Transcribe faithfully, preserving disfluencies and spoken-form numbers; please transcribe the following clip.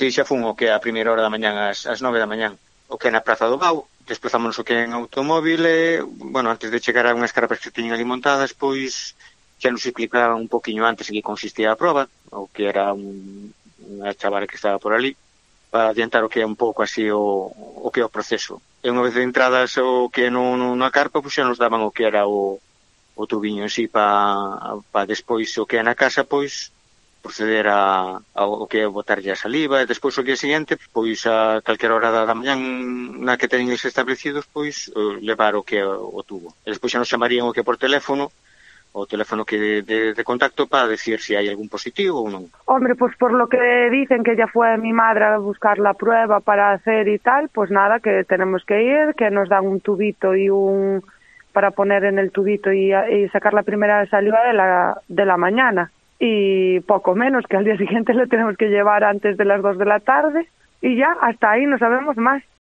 Si xa fun o que a primeira hora da mañán, ás, ás nove da mañán, o que é na Praza do Bau, desplazámonos o que é en automóvil e, bueno, antes de chegar a unhas carpas que tiñan ali montadas, pois xa nos explicaba un poquinho antes en que consistía a proba, o que era un, unha chavala que estaba por ali, para adiantar o que é un pouco así o, o que é o proceso. E unha vez de entradas o que é no, no, na carpa, pois xa nos daban o que era o, o tubiño en sí para pa despois o que é na casa, pois proceder a, a o que é botarlle a saliva e despois o día seguinte, pois a calquera hora da mañán na que teñen establecidos, pois levar o que é o tubo. E despois xa nos chamarían o que por teléfono, o teléfono que de, de contacto para decir se si hai algún positivo ou non. Hombre, pues por lo que dicen que ya fue mi madre a buscar la prueba para hacer y tal, pues nada, que tenemos que ir, que nos dan un tubito y un para poner en el tubito y, y sacar la primera saliva de la, de la mañana. Y poco menos, que al día siguiente lo tenemos que llevar antes de las dos de la tarde y ya, hasta ahí no sabemos más.